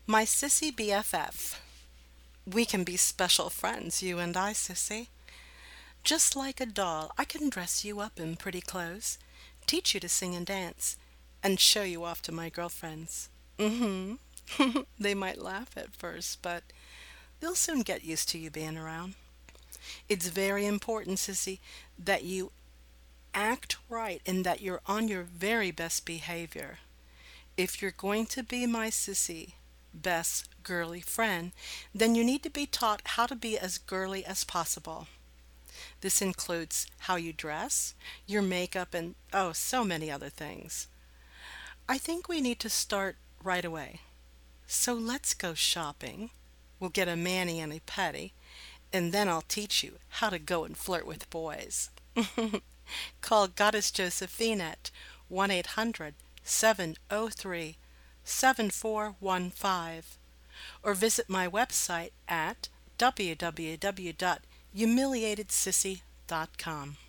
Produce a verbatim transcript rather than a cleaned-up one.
My sissy B F F. We can be special friends, you and I, sissy. Just like a doll, I can dress you up in pretty clothes, teach you to sing and dance, and show you off to my girlfriends. Mm-hmm. They might laugh at first, but they'll soon get used to you being around. It's very important, sissy, that you act right and that you're on your very best behavior. If you're going to be my sissy, best girly friend, then you need to be taught how to be as girly as possible. This includes how you dress, your makeup, and oh, so many other things. I think we need to start right away. So let's go shopping. We'll get a mani and a pedi, and then I'll teach you how to go and flirt with boys. Call Goddess Josephine at one eight hundred seven oh three seven four one five or visit my website at w w w dot humiliated sissy dot com.